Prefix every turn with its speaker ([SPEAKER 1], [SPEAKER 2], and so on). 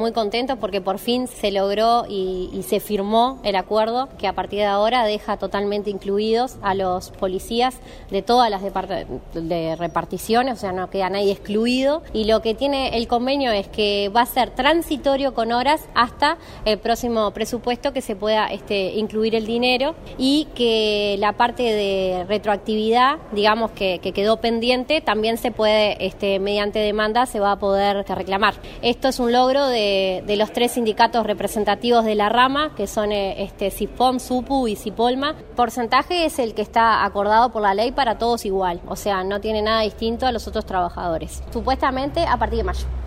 [SPEAKER 1] muy contentos porque por fin se logró y se firmó el acuerdo que a partir de ahora deja totalmente incluidos a los policías de todas las de reparticiones, o sea, no queda nadie excluido, y lo que tiene el convenio es que va a ser transitorio con horas hasta el próximo presupuesto que se pueda incluir el dinero, y que la parte de retroactividad, digamos que quedó pendiente, también se puede, mediante demanda se va a poder reclamar. Esto es un logro de los 3 sindicatos representativos de la rama, que son CISPOM, SUPU y CIPOLMA. El porcentaje es el que está acordado por la ley para todos igual, o sea, no tiene nada distinto a los otros trabajadores. Supuestamente a partir de mayo.